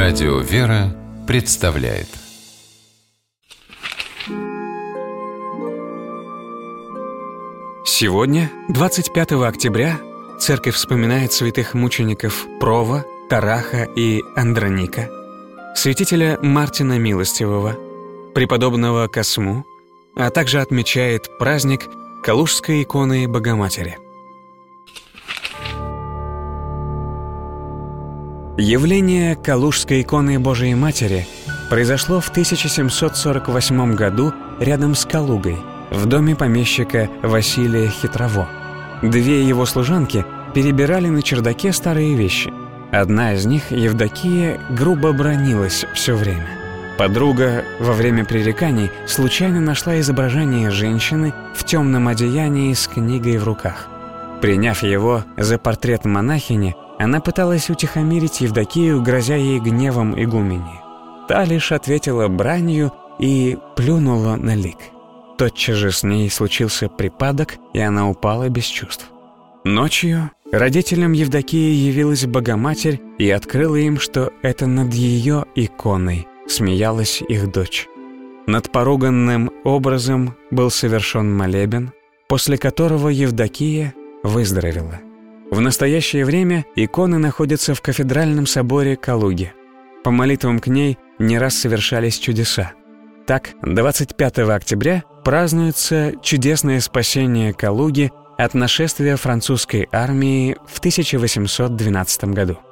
Радио «Вера» представляет. Сегодня, 25 октября, Церковь вспоминает святых мучеников Прова, Тараха и Андроника, святителя Мартина Милостивого, преподобного Косму, а также отмечает праздник Калужской иконы Богоматери. Явление Калужской иконы Божией Матери произошло в 1748 году рядом с Калугой, в доме помещика Василия Хитрово. Две его служанки перебирали на чердаке старые вещи. Одна из них, Евдокия, грубо бранилась все время. Подруга во время пререканий случайно нашла изображение женщины в темном одеянии с книгой в руках. Приняв его за портрет монахини, она пыталась утихомирить Евдокию, грозя ей гневом игумени. Та лишь ответила бранью и плюнула на лик. Тотчас же с ней случился припадок, и она упала без чувств. Ночью родителям Евдокии явилась Богоматерь и открыла им, что это над ее иконой смеялась их дочь. Над поруганным образом был совершен молебен, после которого Евдокия выздоровела. В настоящее время икона находится в кафедральном соборе Калуги. По молитвам к ней не раз совершались чудеса. Так, 25 октября празднуется чудесное спасение Калуги от нашествия французской армии в 1812 году.